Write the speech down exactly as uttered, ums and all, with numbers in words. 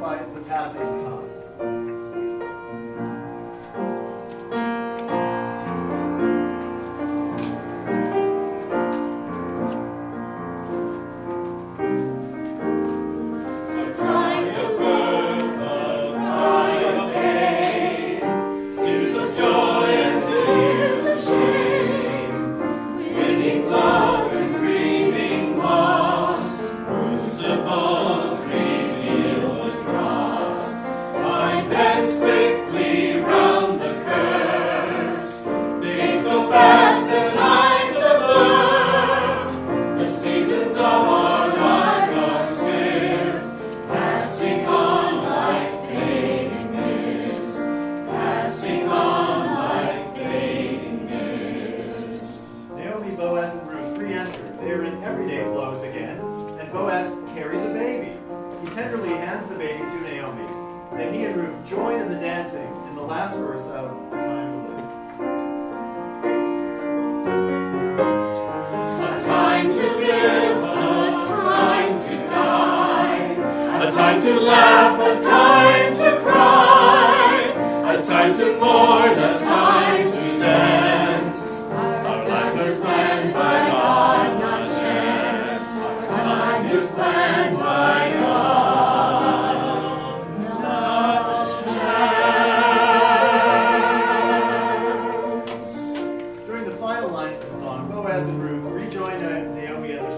signify the passing of time. Boaz and Ruth re-enter. They are in everyday clothes again, and Boaz carries a baby. He tenderly hands the baby to Naomi. Then he and Ruth join in the dancing in the last verse of A Time to Live. A time to live, a time to die, a time to laugh, a time to cry, a time to mourn, a time to dance. Our lives are planned by God, not chance. Our time is planned by God, not chance. During the final lines of the song, Boaz and Ruth rejoin Naomi at their